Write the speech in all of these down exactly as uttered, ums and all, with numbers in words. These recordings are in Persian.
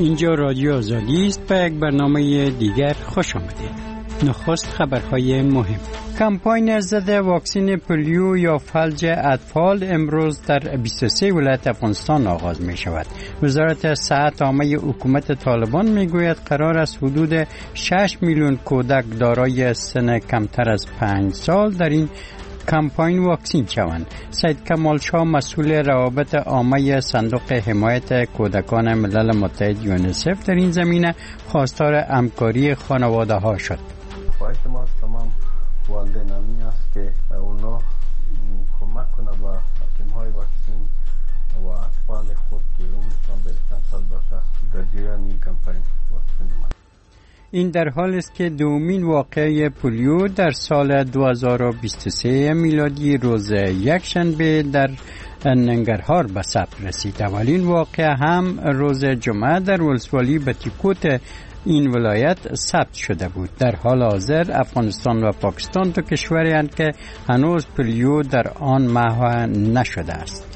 اینجا رادیو آزادی است. به یک برنامه دیگر خوش آمدید. نخست خبرهای مهم. کمپاین ضد واکسن پولیو یا فلج اطفال امروز در بیست و سه ولایت افغانستان آغاز می شود. وزارت صحت عامه حکومت طالبان می گوید قرار است حدود شش میلیون کودک دارای سن کمتر از پنج سال در این کمپاین واکسین شوند. سید کمال شاه مسئول روابط عامه صندوق حمایت کودکان ملل متحد یونیسف در این زمینه خواستار همکاری خانواده ها شد. خواهش ما از تمام والدینانی است که اونا کمک کنه با تیم‌های واکسین و اطفال خود که عمرشان به چند سال باشه در جریان این کمپاین واکسین ما. این در حال است که دومین واقعه پولیو در سال دو هزار و بیست و سه میلادی روز یکشنبه در ننگرهار به ثبت رسید. اولین واقعه هم روز جمعه در ولسوالی بتیکوت این ولایت ثبت شده بود. در حال حاضر افغانستان و پاکستان دو کشوری هستند که هنوز پولیو در آن محو نشده است.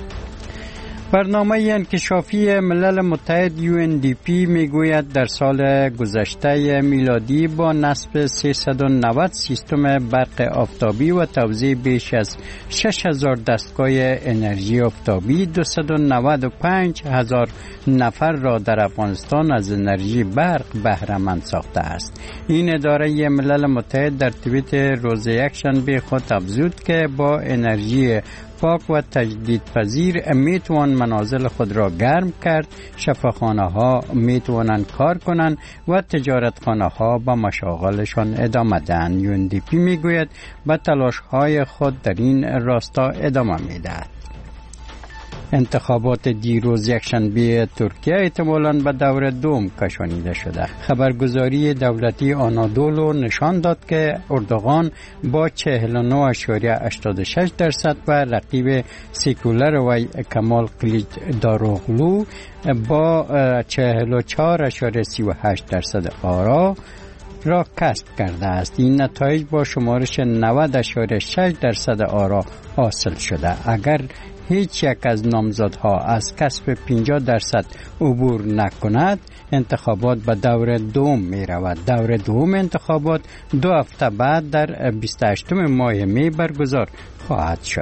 برنامه انکشافی ملل متحد یو ان دی پی میگوید در سال گذشته میلادی با نصب سیصد و نود سیستم برق آفتابی و توزیع بیش از شش هزار دستگاه انرژی آفتابی دویست و نود و پنج هزار نفر را در افغانستان از انرژی برق بهره مند ساخته است. این اداره ملل متحد در توییت روز یکشنبه خود افزود که با انرژی پاک و تجدیدپذیر می توان منازل خود را گرم کرد، شفاخانه ها می توانند کار کنند و تجارتخانه ها به مشاغلشان ادامه دهند. یو ان دی پی می گوید به تلاش های خود در این راستا ادامه می دهد. انتخابات دیروز یکشنبه ترکیه احتمالاً به دور دوم کشانیده شده. خبرگزاری دولتی آنادولو نشان داد که اردوغان با چهل و نه اشاریه هشتاد و شش درصد و رقیب سیکولر وی کمال کلیچداروغلو با چهل و چهار اشاریه سی و هشت درصد آرا را کسب کرده است. این نتایج با شمارش نود اشاریه شش درصد آرا حاصل شده. اگر هیچ یک از نامزدها از کسب پنجاه درصد عبور نکند، انتخابات به دور دوم می رود. دور دوم انتخابات دو هفته بعد در بیست و هشتم ماه می برگزار خواهد شد.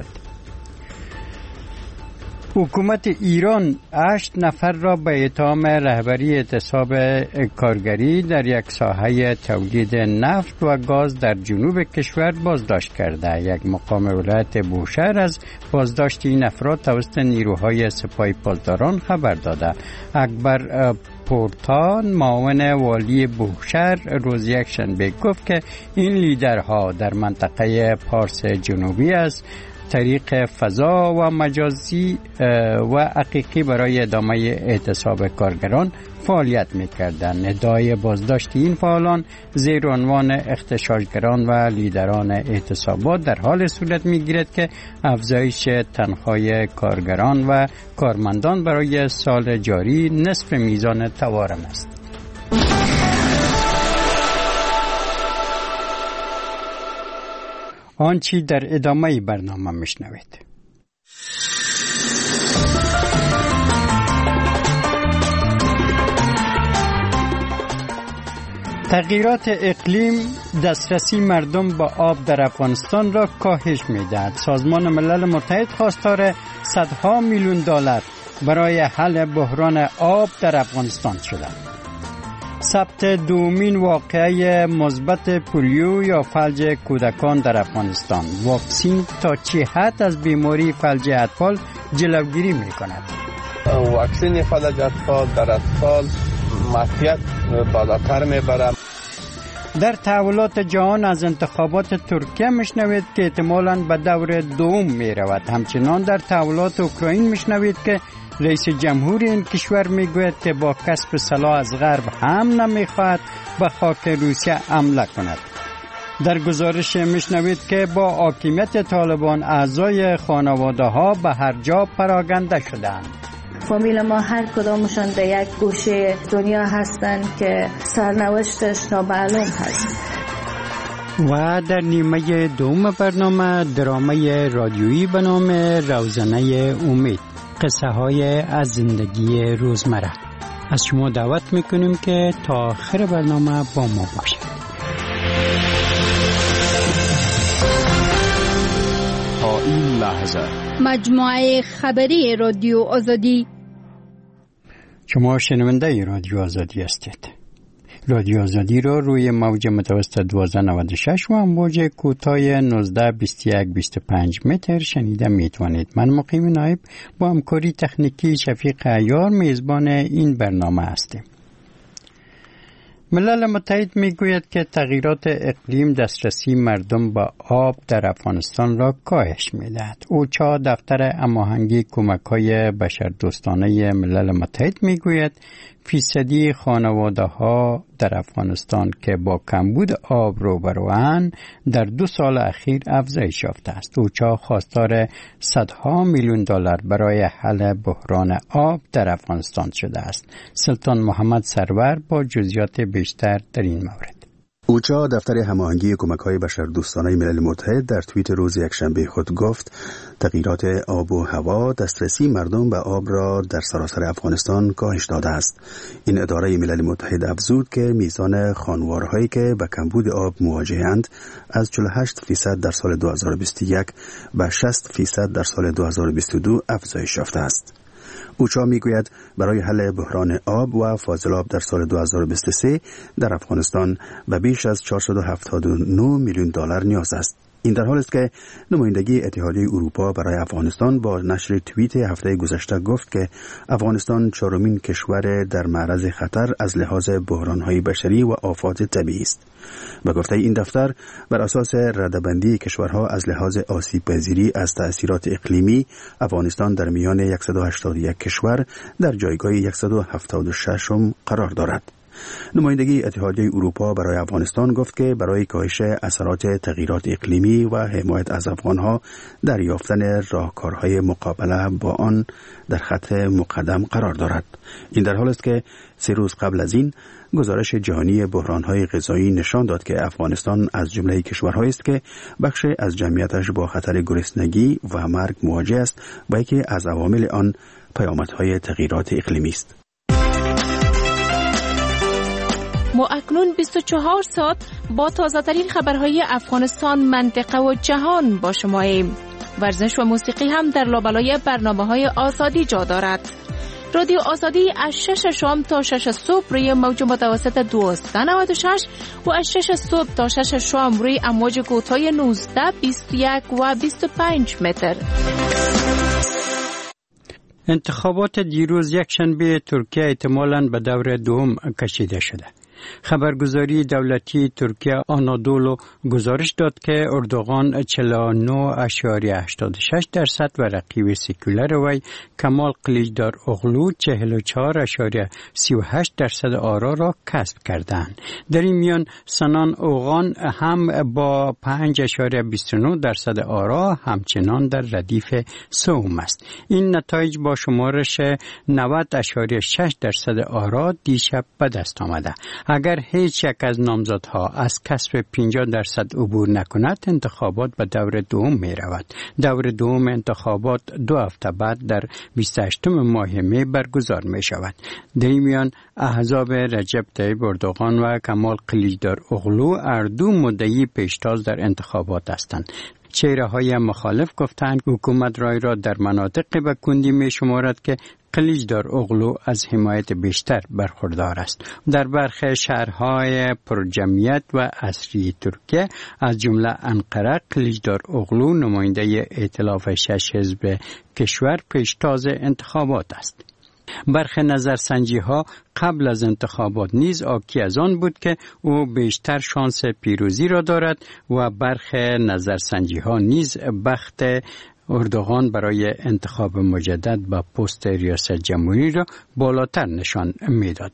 حکومت ایران هشت نفر را به اتهام رهبری اعتصاب کارگری در یک ساحه تولید نفت و گاز در جنوب کشور بازداشت کرده. یک مقام ولایت بوشهر از بازداشت این افراد توسط نیروهای سپاه پاسداران خبر داده. اکبر پورتان معاون والی بوشهر روز یکشنبه گفت که این لیدرها در منطقه پارس جنوبی است طریق فضا و مجازی و حقیقی برای ادامه اعتصاب کارگران فعالیت می‌کردند. ادعای بازداشت این فعالان زیر عنوان اغتشاشگران و لیدران اعتصابات در حال صورت می‌گیرد که افزایش تنخواه کارگران و کارمندان برای سال جاری نصف میزان تورم است. آنچه در ادامه برنامه میشنوید. تغییرات اقلیم دسترسی مردم به آب در افغانستان را کاهش می‌دهد. سازمان ملل متحد خواستار صدها میلیون دلار برای حل بحران آب در افغانستان شده. ثبت دومین واقعه مثبت پولیو یا فلج کودکان در افغانستان. واکسین تا چه حد از بیماری فلج اطفال جلوگیری می‌کند؟ واکسن فلج اطفال در اطفال معافیت بالاتر می‌برد. در تحولات جهان از انتخابات ترکیه میشنوید که احتمالاً به دور دوم میرود. همچنان در تحولات اوکراین میشنوید که رئیس جمهور این کشور میگوید که با کسب سلاح از غرب هم نمیخواهد به خاک روسیه حمله کند. در گزارش میشنوید که با حاکمیت طالبان اعضای خانواده ها به هر جا پراگنده شدند. فامیل ما هر کدامشان در یک گوشه دنیا هستند که سرنوشتش نامعلوم هست. و در نیمه دوم برنامه درامه رادیویی به نام روزنه امید، قصه های از زندگی روزمره. از شما دعوت میکنیم که تا آخر برنامه با ما باشید. تا این لحظه مجموعه خبری رادیو آزادی. شما شنونده رادیو آزادی هستید. رادیو آزادی را روی موج متوسط دوازده نود و شش و امواج کوتاه نوزده بیست و یک بیست و پنج متر شنیده میتوانید. من مقیم نایب با همکاری تکنیکی شفیق عیار میزبان این برنامه هستیم. ملل متحد میگوید که تغییرات اقلیم دسترسی مردم به آب در افغانستان را کاهش میدهد. اوچا دفتر هماهنگی کمک‌های بشردوستانه ملل متحد میگوید فیصدی خانواده‌ها در افغانستان که با کمبود آب روبروند در دو سال اخیر افزایش یافته است. اوچا خواستار صدها میلیون دلار برای حل بحران آب در افغانستان شده است. سلطان محمد سرور با جزئیات بیشتر در این مورد. اوچا دفتر هماهنگی کمک‌های بشردوستانه ملل متحد در توییت روز یکشنبه خود گفت تغییرات آب و هوا دسترسی مردم به آب را در سراسر افغانستان کاهش داده است. این اداره ملل متحد افزود که میزان خانوارهایی که با کمبود آب مواجه‌اند از چهل و هشت درصد در سال دو هزار و بیست و یک به شصت درصد در سال دو هزار و بیست و دو افزایش یافته است. اوچا میگوید برای حل بحران آب و فاضلاب در سال دو هزار و بیست و سه در افغانستان به بیش از چهارصد و هفتاد و نه میلیون دلار نیاز است. این در حالی است که نمایندگی اتحادیه اروپا برای افغانستان با نشر توییت هفته گذشته گفت که افغانستان چهارمین کشور در معرض خطر از لحاظ بحران‌های بشری و آفات طبیعی است. به گفته این دفتر بر اساس رده‌بندی کشورها از لحاظ آسیب‌پذیری از تأثیرات اقلیمی افغانستان در میان صد و هشتاد و یک کشور در جایگاه صد و هفتاد و شش قرار دارد. نمایندگی اتحادیه اروپا برای افغانستان گفت که برای کاهش اثرات تغییرات اقلیمی و حمایت از افغانها در یافتن راهکارهای مقابله با آن در خط مقدم قرار دارد. این در حالی است که سه روز قبل از این گزارش جهانی بحران‌های غذایی نشان داد که افغانستان از جمله کشورهایی است که بخش از جمعیتش با خطر گرسنگی و مرگ مواجه است و یکی از عوامل آن پیامدهای تغییرات اقلیمی است. ما اکنون بیست و چهار ساعت با تازه‌ترین خبرهای افغانستان، منطقه و جهان با شماییم. ورزش و موسیقی هم در لابلای برنامه‌های آزادی جا دارد. رادیو آزادی از شش شام تا شش صبح روی موج متوسط دوازده نود و شش و از شش صبح تا شش شام روی امواج کوتاه نوزده بیست و یک و بیست و پنج متر. انتخابات دیروز یکشنبه ترکیه احتمالاً به دور دوم کشیده شده. خبرگزاری دولتی ترکیه آنادولو گزارش داد که اردوغان چهل و نه اشاری هشتاد و شش درصد و رقیب سکولر وی کمال قلیچدار اغلو چهل و چهار اشاری سی و هشت درصد آرا را کسب کردند. در این میان سنان اوغان هم با پنج اشاری بیست و نه درصد آرا همچنان در ردیف سوم است. این نتایج با شمارش نود اشاری شش درصد آرا دیشب به دست آمده. اگر هیچ یک از نامزدها از کسب پنجاه درصد عبور نکند، انتخابات به دور دوم می رود. دور دوم انتخابات دو هفته بعد در بیست و هشتم ماه می برگزار می شود. در این میان احزاب رجب طیب اردوغان و کمال قلیچدار اغلو هر دو مدعی پیشتاز در انتخابات هستند. چهره‌های مخالف گفتند حکومت رای را در مناطق به کندی می شمارد که قلیچدار اغلو از حمایت بیشتر برخوردار است. در برخی شهرهای پرجمعیت و عصری ترکیه از جمله انقره قلیچدار اغلو نماینده ائتلاف شش حزب کشور پیشتاز انتخابات است. برخی نظرسنجی ها قبل از انتخابات نیز آکی از آن بود که او بیشتر شانس پیروزی را دارد و برخی نظرسنجی ها نیز بخت اردوغان برای انتخاب مجدد به پست ریاست جمهوری را بالاتر نشان می دادند.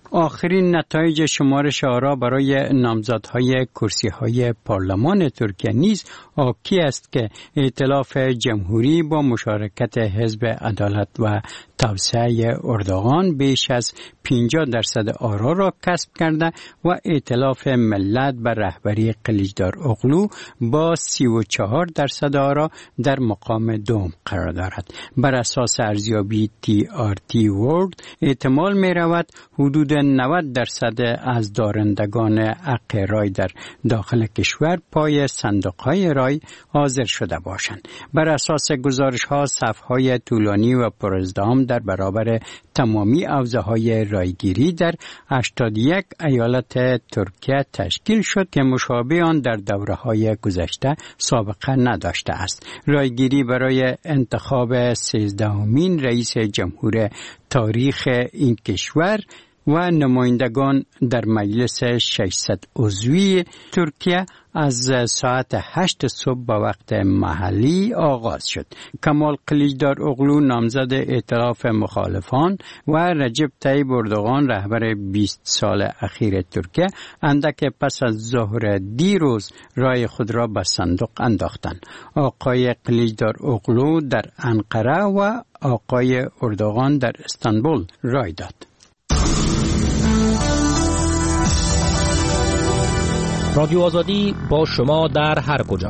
آخرین نتایج شمارش آرا برای نامزدهای کرسی‌های پارلمان ترکیه نیز حاکی است که ائتلاف جمهوری با مشارکت حزب عدالت و توسعه اردوغان بیش از پنجاه درصد آرا را کسب کرده و ائتلاف ملت بر رهبری قلیچدار اغلو با سی و چهار درصد آرا در مقام دوم قرار دارد. بر اساس ارزیابی تی آر تی ورلد احتمال می رود حدود نود درصد از دارندگان حق رای در داخل کشور پای صندوق‌های رای حاضر شده باشند. بر اساس گزارش‌ها صف‌های طولانی و پرازدحام در برابر تمامی حوزه‌های رایگیری در هشتاد و یک ایالت ترکیه تشکیل شد که مشابه آن در دوره‌های گذشته سابقه نداشته است. رایگیری برای انتخاب سیزدهمین رئیس جمهور تاریخ این کشور و نمایندگان در مجلس ششصد عضوی ترکیه از ساعت هشت صبح به وقت محلی آغاز شد. کمال قلیچدار اغلو نامزد ائتلاف مخالفان و رجب طیب اردوغان رهبر بیست سال اخیر ترکیه اندک پس از ظهر دیروز رای خود را به صندوق انداختند. آقای قلیچدار اغلو در انقره و آقای اردوغان در استانبول رای داد. رادیو آزادی با شما در هر کجا.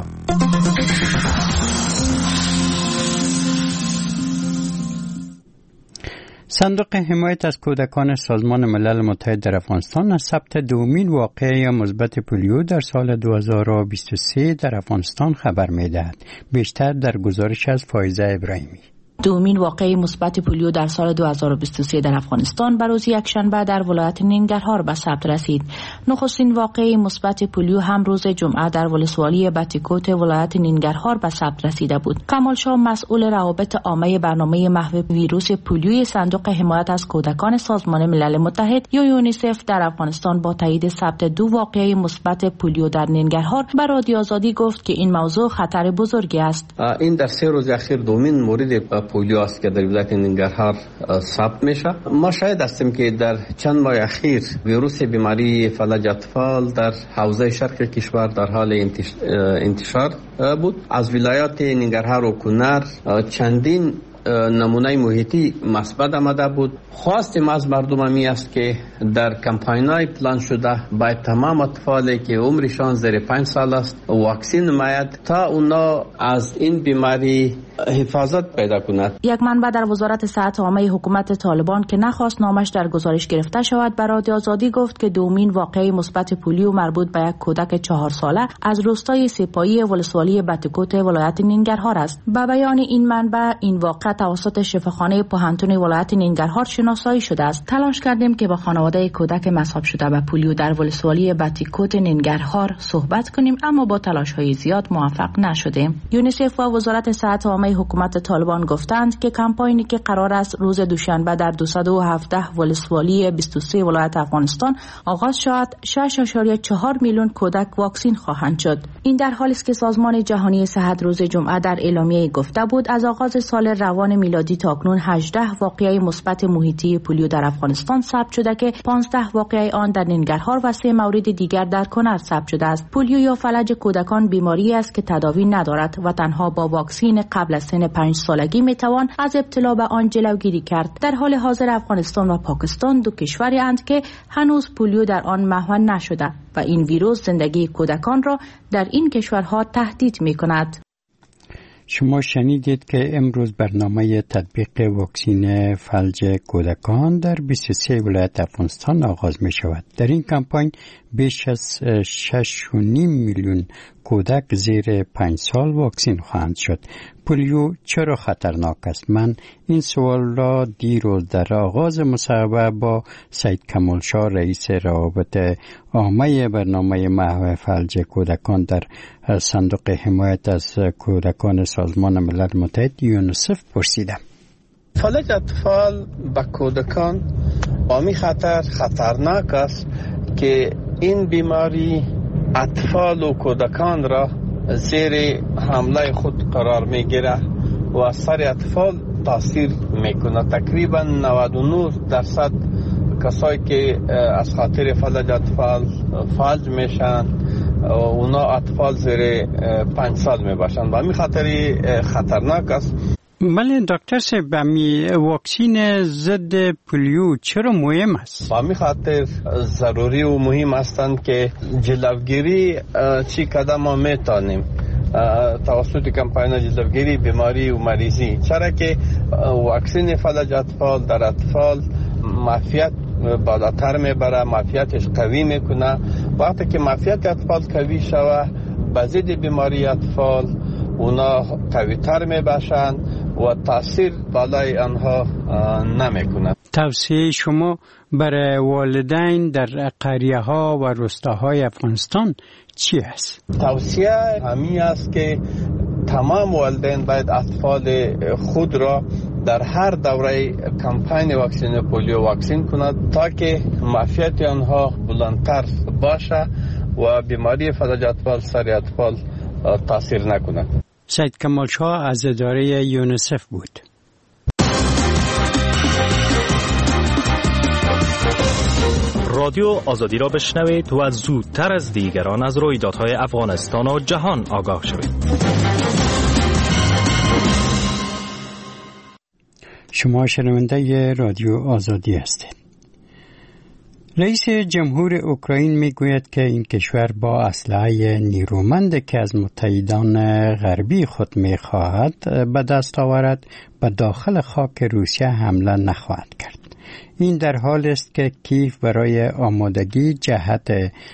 صندوق حمایت از کودکان سازمان ملل متحد در افغانستان از ثبت دومین واقعه مثبت پولیو در سال دو هزار و بیست و سه در افغانستان خبر می‌دهد. بیشتر در گزارش از فایزه ابراهیمی. دومین واقعه مثبت پولیو در سال دو هزار و بیست و سه در افغانستان به روز یکشنبه در ولایت ننگرهار به ثبت رسید. نخستین واقعه مثبت پولیو هم روز جمعه در ولسوالی بتیکوت ولایت ننگرهار به ثبت رسیده بود. کمال شاه مسئول روابط عامه برنامه محو ویروس پولیوی صندوق حمایت از کودکان سازمان ملل متحد یا یونیسف در افغانستان با تایید ثبت دو واقعه مثبت پولیو در ننگرهار به رادیو آزادی گفت که این موضوع خطر بزرگی است. این در سه روز اخیر دومین مورد پولیو است که در ولایت ننگرهار ثبت میشه. ما شاهد هستیم که در چند ماه اخیر ویروس بیماری فلج اطفال در حوزه شرق کشور در حال انتشار بود. از ولایات ننگرهار و کنر چندین نمونه محیطی مثبت آمده بود. خواستیم از مردم همی است که در کمپاین‌های پلان شده باید تمام اطفالی که عمرشان زیر پنج سال است واکسین نماید تا اونا از این بیماری حفاظت پیدا کند. یک منبع در وزارت صحت عامه حکومت طالبان که نخواست نامش در گزارش گرفته شود به رادیو آزادی گفت که دومین واقعه مثبت پولیو مربوط به یک کودک چهار ساله از روستای سپاهی ولسوالی بتیکوت ولایت ننگرهار است. به بیان این منبع این واقعه توسط شفاخانه پوهنتون ولایت ننگرهار شناسایی شده است. تلاش کردیم که با خانواده کودک مصاب شده به پولیو در ولسوالی بتیکوت ننگرهار صحبت کنیم اما با تلاش‌های زیاد موفق نشدیم. یونیسف و وزارت صحت عامه حکومت طالبان گفتند که کمپاینی که قرار است روز دوشنبه در دویست و هفده ولسوالی بیست و سه ولایت افغانستان آغاز شود شش ممیز چهار میلیون کودک واکسین خواهند شد. این در حالی است که سازمان جهانی صحت روز جمعه در اعلامیه گفته بود از آغاز سال روان میلادی تا اکنون هجده واقعه مثبت محیطی پولیو در افغانستان ثبت شده که پانزده واقعه آن در ننگرهار و سه مورد دیگر در کنر ثبت شده است. پولیو یا فلج کودکان بیماری است که تداوی ندارد و تنها با واکسین قبل از سن پنج سالگی میتوان از ابتلا به آن جلوگیری کرد. در حال حاضر افغانستان و پاکستان دو کشوری اند که هنوز پولیو در آن محو نشده و این ویروس زندگی کودکان را در این کشورها تهدید میکند. شما شنیدید که امروز برنامه تطبیق واکسین فلج کودکان در بیست و سه ولایت افغانستان آغاز می شود. در این کمپاین بیش از شش و نیم میلیون کودک زیر پنج سال واکسین خواهند شد. پولیو چرا خطرناک است؟ من این سوال را دیروز در آغاز مصاحبه با سید کمال شاه رئیس روابط عامه برنامه محو فلج کودکان در صندوق حمایت از کودکان سازمان ملل متحد یونیسف پرسیدم. فلج اطفال به کودکان عامی خطر خطرناک است که این بیماری اطفال و کودکان را زیر حمله خود قرار میگیره و سر اطفال تاثیر میکنه. تقریبا نود و نه درصد کسایی که از خاطر فلج اطفال فلج میشن اونا اطفال زیر پنج سال میباشن و همین خاطری خطرناک است. بله دکتر صاحب، می واکسین ضد پولیو چرا مهم است؟ با همین خاطر ضروری و مهم هستند که جلوگیری چی قدم ما میتونیم توسط کمپاین جلوگیری بیماری و مریضی، چرا که واکسین فلج اطفال در اطفال معافیت بالاتر میبره، معافیتش قوی میکنه. وقتی که معافیت اطفال قوی شوه به ضد بیماری اطفال اونا قوی تر میباشن و تاثیر بالای آنها نمیکنه. توصیه شما برای والدین در قریه ها و روستاهای افغانستان چی است؟ توصیه همین است که تمام والدین باید اطفال خود را در هر دوره کمپین واکسین پولیو واکسین کند تا که معافیت آنها بلندتر باشه و بیماری فلج اطفال سر اطفال تاثیر نکند. سید کمال شاه از اداره یونیسف بود. رادیو آزادی را بشنوید و زودتر از دیگران از رویدادهای افغانستان و جهان آگاه شوید. شما شنونده رادیو آزادی هستید. رئیس جمهور اوکراین میگوید که این کشور با اسلحه نیرومند که از متحدان غربی خود میخواهد به دست آورد به داخل خاک روسیه حمله نخواهد کرد. این در حال است که کیف برای آمادگی جهت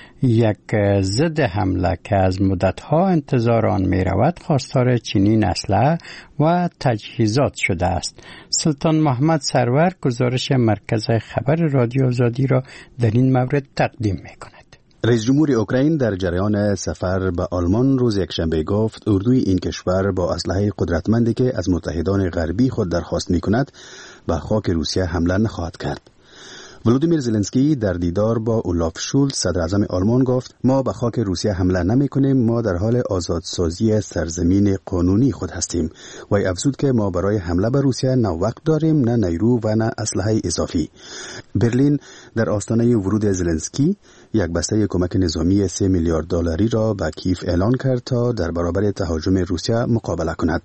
یک ضد حمله که از مدتها انتظار آن می رود خواستار چنین اسلحه و تجهیزات شده است. سلطان محمد سرور گزارش مرکز خبر رادیو آزادی را در این مورد تقدیم می کند. رئیس جمهور اوکراین در جریان سفر به آلمان روز یکشنبه گفت اردوی این کشور با اسلحه قدرتمندی که از متحدان غربی خود درخواست می کند به خاک روسیه حمله نخواهد کرد. ولودیمیر زلنسکی در دیدار با اولاف شولز صدر اعظم آلمان گفت ما به خاک روسیه حمله نمی کنیم، ما در حال آزادسازی سرزمین قانونی خود هستیم. و افزود که ما برای حمله به روسیه نه وقت داریم، نه نیرو و نه اسلحه اضافی. برلین در آستانه ورود زلنسکی یک بسته کمک نظامی سه میلیارد دلاری را به کیف اعلان کرد تا در برابر تهاجم روسیه مقابله کند.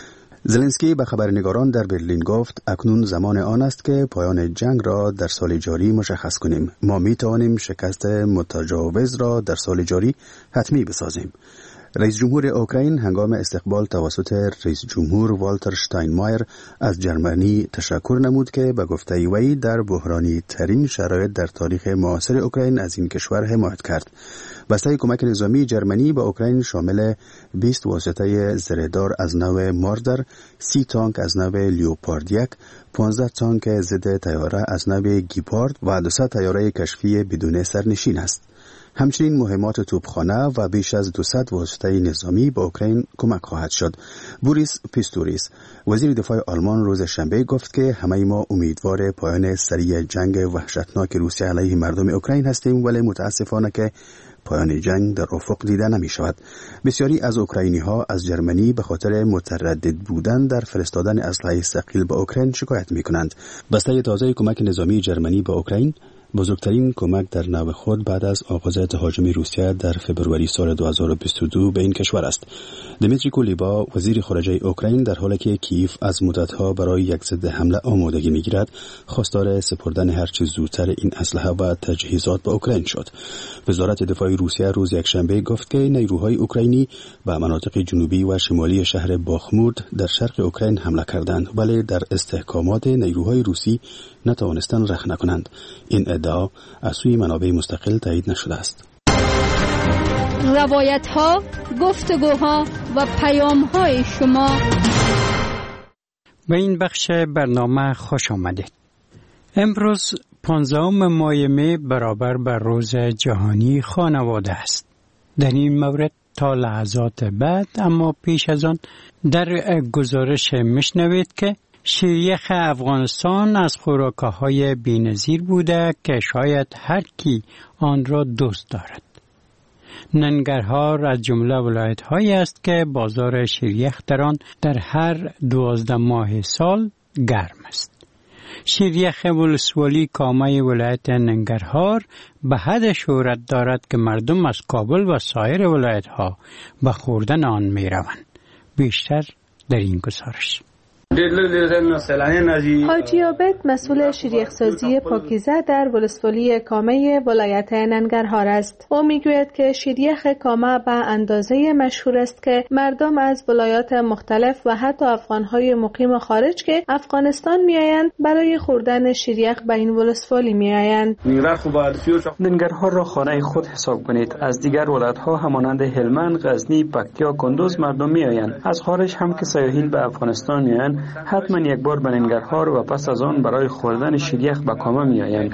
زلنسکی به خبرنگاران در برلین گفت اکنون زمان آن است که پایان جنگ را در سال جاری مشخص کنیم. ما می توانیم شکست متجاوز را در سال جاری حتمی بسازیم. رئیس جمهور اوکراین هنگام استقبال توسط رئیس جمهور والتر شتاینمایر از جرمنی تشکر نمود که به گفته وی در بحرانی ترین شرایط در تاریخ معاصر اوکراین از این کشور حمایت کرد. بسته کمک نظامی جرمنی به اوکراین شامل بیست واسطه زرهدار از نوع ماردر، سی تانک از نوع لیوپارد یک، پانزده تانک ضد طیاره از نوع گیپارد و دویست طیاره کشفی بدون سرنشین است. همچنین مهمات توپخانه و بیش از دویست واسطه نظامی به اوکراین کمک خواهد شد. بوریس پیستوریس وزیر دفاع آلمان روز شنبه گفت که همه ما امیدوار پایان سریع جنگ وحشتناک روسیه علیه مردم اوکراین هستیم، ولی متاسفانه که پایان جنگ در افق دیده نمی شود. بسیاری از اوکراینی ها از جرمنی به خاطر متردد بودن در فرستادن اسلحه ثقیل به اوکراین شکایت می کنند. بسته تازه کمک نظامی جرمنی به اوکراین بزرگترین کمک در نوع خود بعد از آغاز تهاجم روسیه در فبروری سال دو هزار و بیست و دو به این کشور است. دمیتری کولیبا وزیر خارجه اوکراین در حالی که کیف از مدتها برای یک ضد حمله آمادگی می‌گیرد، خواستار سپردن هر چه زودتر این اسلحه و تجهیزات به اوکراین شد. وزارت دفاع روسیه روز یکشنبه گفت که نیروهای اوکراینی به مناطق جنوبی و شمالی شهر باخمود در شرق اوکراین حمله کردند، ولی در استحکامات نیروهای روسی نتوانستند رخنه کنند. این ادعا از سوی منابع مستقل تایید نشده است. روایت ها، گفتگوها و پیام های شما. به این بخش برنامه خوش آمدید. امروز پانزدهم ماه می برابر بر روز جهانی خانواده است. در این مورد تا لحظات بعد اما پیش از آن در گزارش میشنوید که شیریخ افغانستان از خوراک‌های بی‌نظیر بوده که شاید هر کی آن را دوست دارد. ننگرهار از جمله ولایت‌هایی است که بازار شیریخ در آن در هر دوازده ماه سال گرم است. شیریخ ولسوالی کامه ولایت ننگرهار به حد شهرت دارد که مردم از کابل و سایر ولایت ها به خوردن آن می روند. بیشتر در این گزارش. حاجی عابد مسئول شیریخ‌سازی پاکیزه در ولسوالی کامه ولایت ننگرهار است. او میگوید که شیریخ کامه به اندازه مشهور است که مردم از ولایات مختلف و حتی افغان‌های مقیم خارج که افغانستان میآیند برای خوردن شیریخ به این ولسوالی میآیند. ننگرهار را خانه خود حساب کنید. از دیگر ولایت‌ها همانند هلمند، غزنی، پکتیا، کندوز مردم میآیند. از خارج هم که سیاحین به افغانستان میآیند حتما یک بار به ننگرهار و پس از آن برای خوردن شیریخ به کامه میآیند.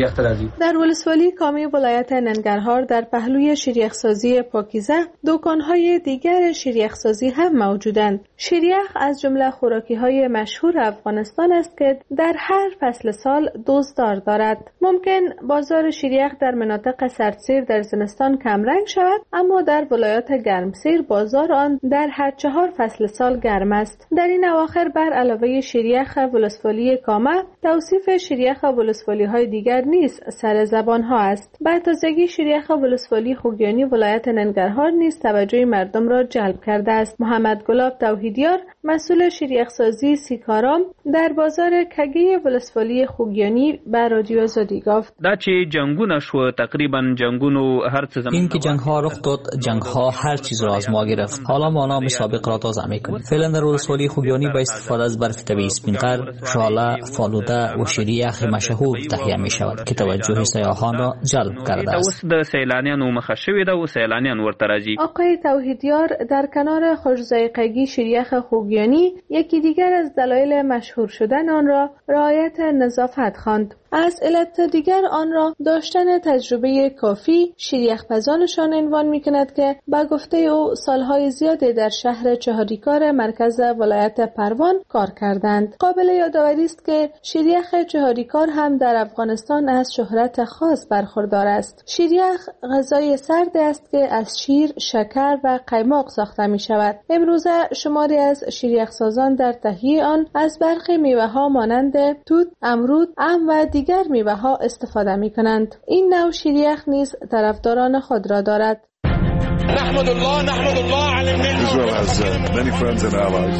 در ولسوالی کامه ولایت ننگرهار در پهلوی شیریخ‌سازی پاکیزه دکان‌های دیگر شیریخ‌سازی هم موجودند. شیریخ از جمله خوراکی‌های مشهور افغانستان است که در هر فصل سال دزددار دارد. ممکن بازار شیریخ در مناطق سردسیر در زمستان کمرنگ شود، اما در ولایات گرمسیر بازار آن در هر چهار فصل سال گرم است. در این اواخر بر علاوه شیریخ ولسوالی کامه توصیف شیریخ ولسوالی های دیگر نیز سر زبان ها است. به تازگی شیریخ ولسوالی خوگیانی ولایت ننگرهار نیز توجه مردم را جلب کرده است. محمد گلاب توحیدیار مسئول شیریخ سازی سیکارام در بازار کگی ولسوالی خوگیانی به رادیو آزادی گفت دا چې جنگونه شو تقریبا جنگونو هر څه این که جنگ ها رخ داد، جنگ ها هر چیز را از ما گرفت. حالا ما نام سابق را تازه میکنیم. فعلا در ولسوالی خوگیانی با استفاده از برف طبیعی سپینقر، ژاله، فالوده و شیریخ مشهور تهیه می شود که توجه سیاحان را جلب کرده است. د سیلانیانو مخه شوی ده و سیلانیان ورته راځي. آقای توحیدیار در کنار خوش‌ذائقگی شیریخ خوگیانی یکی دیگر از دلایل مشهور شدن آن را رعایت نظافت خواند. از علت دیگر آن را داشتن تجربه کافی شیریخ پزانشان عنوان می کند که با گفته او سالهای زیادی در شهر چهاریکار مرکز ولایت پروان کار کردند. قابل یادآوری است که شیریخ چهاریکار هم در افغانستان از شهرت خاص برخوردار است. شیریخ غذای سرد است که از شیر، شکر و قیماق ساخته می شود. امروزه شماری از شیریخ سازان در تهیه آن از برخی میوه ها مانند توت، امرود، ام و دیگر میوه ها استفاده می کنند. این نوع شیریخ نیز طرفداران خود را دارد. نحمد الله نحمد الله على النعمة. Israel has uh, many friends and allies.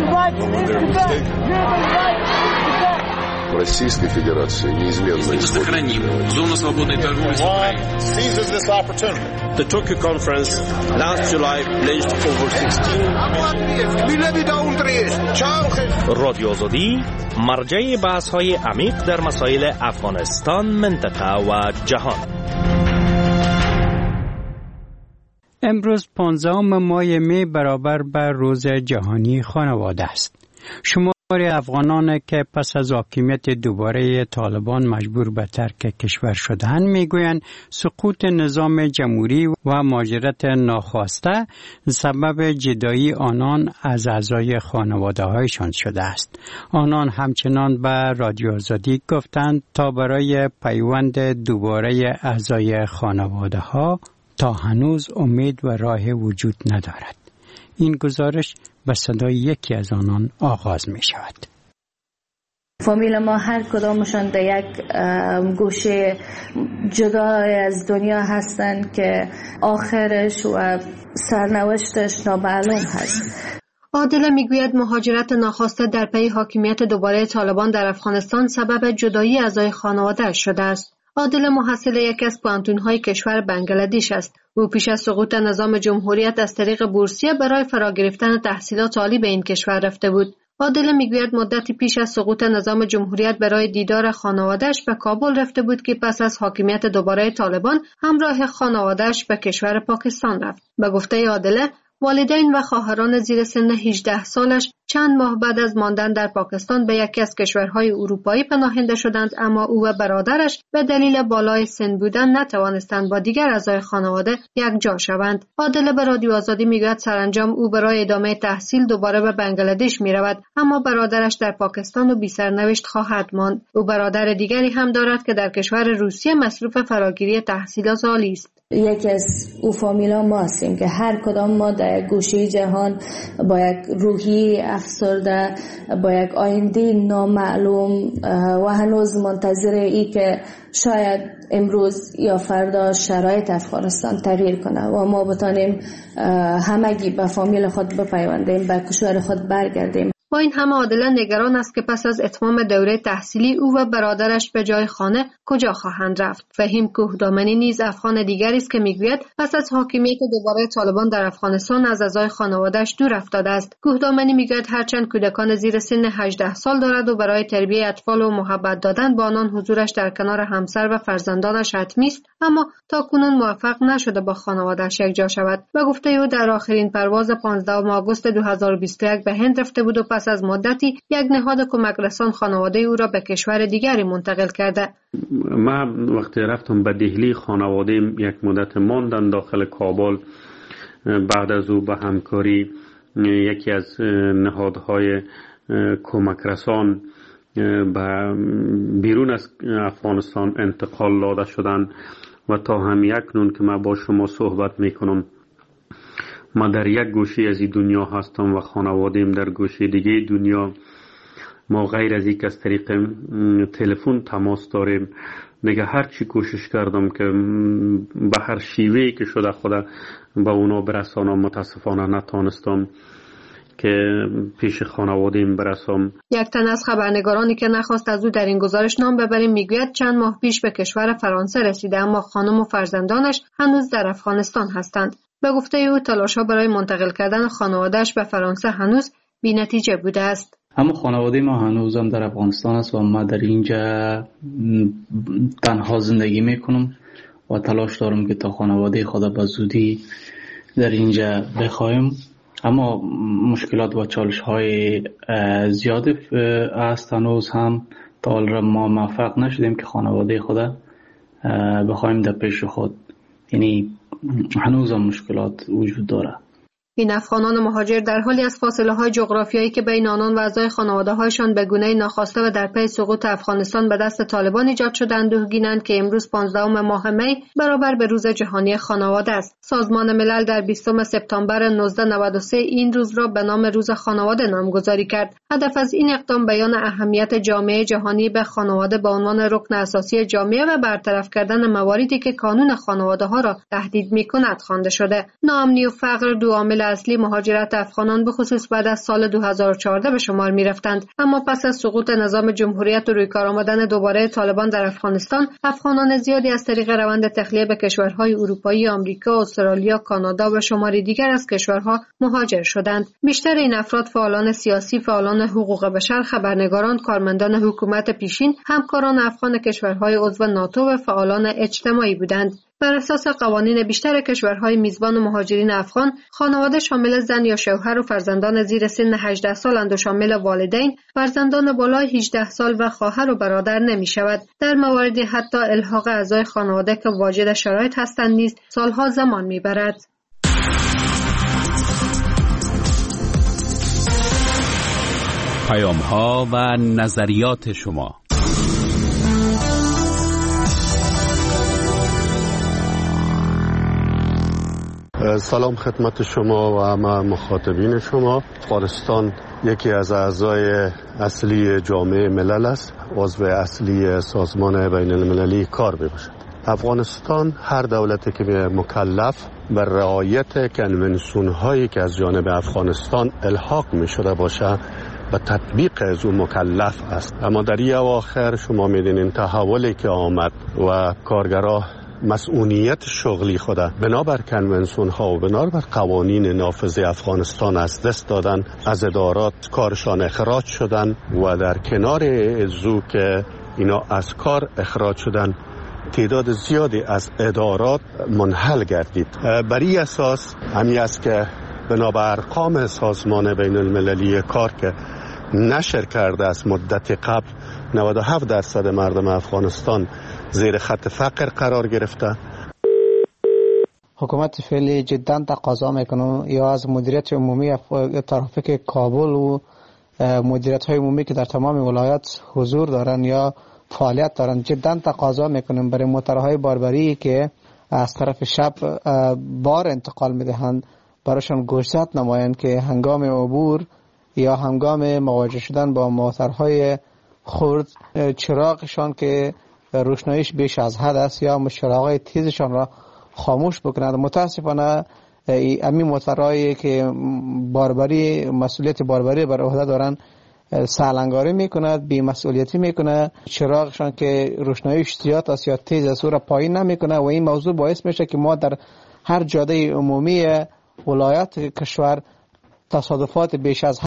Российской Федерации неизменно сохраним зону свободной торговли. Seizes this opportunity. The Tokyo conference last July pledged over sixteen. رادیو آزادی مرجع بحث های عمیق در مسائل افغانستان، منطقه و جهان. امروز پانزدهم ماه می برابر بر روز جهانی خانواده است. شمار افغانان که پس از حاکمیت دوباره طالبان مجبور به ترک کشور شدند میگویند سقوط نظام جمهوری و مهاجرت ناخواسته سبب جدایی آنان از اعضای خانواده هایشان شده است. آنان همچنان به رادیو آزادی گفتند تا برای پیوند دوباره اعضای خانواده ها تا هنوز امید و راه وجود ندارد. این گزارش به صدای یکی از آنان آغاز می شود. فامیل ما هر کدامشان در یک گوشه جدا از دنیا هستند که آخرش و سرنوشتش نامعلوم هست. عادله میگوید مهاجرت ناخواسته در پی حاکمیت دوباره طالبان در افغانستان سبب جدایی اعضای خانواده شده است. عادله محصل یکی از پوهنتون‌های کشور بنگلادش است. او پیش از سقوط نظام جمهوریت از طریق بورسیه برای فرا گرفتن تحصیلات عالی به این کشور رفته بود. عادله میگوید مدتی پیش از سقوط نظام جمهوریت برای دیدار خانواده‌اش به کابل رفته بود که پس از حاکمیت دوباره طالبان همراه خانواده‌اش به کشور پاکستان رفت. به گفته عادله والدین و خواهران زیر سن هجده سالش چند ماه بعد از ماندن در پاکستان به یکی از کشورهای اروپایی پناهنده شدند، اما او و برادرش به دلیل بالای سن بودن نتوانستند با دیگر اعضای خانواده یک جا شوند. عادله به رادیو آزادی میگوید سرانجام او برای ادامه تحصیل دوباره به بنگلادش میرود، اما برادرش در پاکستان و بی سرنوشت خواهد ماند. او برادر دیگری هم دارد که در کشور روسیه مصروف فراگیری تحصیلات عالی است. یکی از او فامیلا ما هستیم که هر کدام ما در گوشه جهان با یک روحی افسرده، با یک آینده نامعلوم و هنوز منتظر ای که شاید امروز یا فردا شرایط افغانستان تغییر کنه و ما بتانیم همگی به فامیل خود بپیوندیم، به کشور خود برگردیم. با این همه عادله نگران است که پس از اتمام دوره تحصیلی او و برادرش به جای خانه کجا خواهند رفت. فهیم کوهدامنی نیز افغان دیگری است که میگوید پس از حاکمیت دوباره طالبان در افغانستان از اعضای خانواده‌اش دور افتاده است. کوهدامنی میگوید هرچند کودکان زیر سن هجده سال دارد و برای تربیت اطفال و محبت دادن با آنان حضورش در کنار همسر و فرزندانش حتمی است، اما تاکنون موفق نشده با خانواده‌اش یکجا شود. به گفته او در آخرین پرواز پانزدهم آگوست دو هزار و بیست و یک به هند رفته بود و پس از مدتی یک نهاد کمک رسان خانواده او را به کشور دیگری منتقل کرده. من وقتی رفتم به دهلی، خانواده یک مدت ماندن داخل کابل. بعد از او به همکاری یکی از نهادهای کمک رسان به بیرون از افغانستان انتقال داده شدند و تا هم اکنون که من با شما صحبت میکنم ما در یک گوشه از این دنیا هستم و خانواده‌ام در گوشه دیگه دنیا. ما غیر از یک از طریق تلفن تماس داریم. دیگه هر چی کوشش کردم که به هر شیوهی که شده خدا به اونا برسانم، متاسفانه نتانستم که پیش خانواده‌ام برسم. یک تن از خبرنگارانی که نخواست از او در این گزارش نام ببریم میگوید چند ماه پیش به کشور فرانسه رسیده، اما خانم و فرزندانش هنوز در افغانستان هستند. به گفته او تلاش‌ها برای منتقل کردن خانواده‌اش به فرانسه هنوز بی‌نتیجه بوده است. اما خانواده ما هنوزم در افغانستان است و ما در اینجا تنها زندگی میکنم و تلاش دارم که تا خانواده خدا به زودی در اینجا بخوایم. اما مشکلات و چالش های زیادی است. هنوز هم تا حال ما موفق نشدیم که خانواده خدا بخوایم در پیش خود، یعنی هنوز هم مشکلات وجود داره. این افغانان مهاجر در حالی از فاصله های جغرافیایی که بین آنان و اعضای خانواده هایشان به گونه‌ای ناخواسته و در پی سقوط افغانستان به دست طالبان ایجاد شدند اندوهگینند که امروز پانزدهم ماه می برابر به روز جهانی خانواده است. سازمان ملل در بیستم سپتامبر هزار و نهصد و نود و سه این روز را به نام روز خانواده نامگذاری کرد. هدف از این اقدام بیان اهمیت جامعه جهانی به خانواده به عنوان رکن اساسی جامعه و برطرف کردن مواردی که قانون خانواده ها را تهدید می‌کند خوانده شده. ناامنی و فقر دو عامل اصلی مهاجرت افغانان به خصوص بعد از سال دو هزار و چهارده به شمار می رفتند، اما پس از سقوط نظام جمهوریت و روی کار آمدن دوباره طالبان در افغانستان، افغانان زیادی از طریق روند تخلیه به کشورهای اروپایی، آمریکا، استرالیا، کانادا و شماری دیگر از کشورها مهاجر شدند. بیشتر این افراد فعالان سیاسی، فعالان حقوق بشر، خبرنگاران، کارمندان حکومت پیشین، همکاران افغان کشورهای عضو ناتو و فعالان اجتماعی بودند. بر اساس قوانین بیشتر کشورهای میزبان مهاجرین افغان، خانواده شامل زن یا شوهر و فرزندان زیر سن هجده سالند و شامل والدین، فرزندان بالای هجده سال و خواهر و برادر نمی شود. در مواردی حتی الحاق اعضای خانواده که واجد شرایط هستند نیز سالها زمان می برد. پیام ها و نظریات شما. سلام خدمت شما و همه مخاطبین شما. افغانستان یکی از اعضای اصلی جامعه ملل است، عضو اصلی سازمان بین المللی کار میباشد. افغانستان هر دولتی که مکلف بر رعایت کنونسیون هایی که از جانب افغانستان الحاق می شده باشه به تطبیق از اون مکلف است. اما در این اواخر شما میدونین تحولی که آمد و کارگرها مسئولیت شغلی خود بنابر کنونسیون ها و بنابر قوانین نافذ افغانستان از دست دادن، از ادارات کارشان اخراج شدن و در کنار ازو که اینا از کار اخراج شدن تعداد زیادی از ادارات منحل گردید. بر این اساس همی است که بنابر ارقام سازمان بین المللی کار که نشر کرده است مدت قبل نود و هفت درصد مردم افغانستان زیر خط فقر قرار گرفته. حکومت فعلی جدا تقاضا میکنه یا از مدیریت عمومی ترافیک کابل و مدیریت های عمومی که در تمام ولایت حضور دارن یا فعالیت دارن جدا تقاضا میکنیم برای موتورهای باربری که از طرف شب بار انتقال میدهند، براشان گوشزد نمایند که هنگام عبور یا هنگام مواجه شدن با موترهای خرد چراغشان که روشناییش بیش از حد است یا چراغهای تیزشان را خاموش بکنند. متاسفانه امی موترهایی که باربری مسئولیت باربری بر عهده دارند سالنگاری میکند، بی مسئولیتی میکنه، چراغشان که روشناییش زیاد است یا تیز است او را پایین نمیکنه و این موضوع باعث میشه که ما در هر جاده عمومی ولایت کشور تصادفات بیش از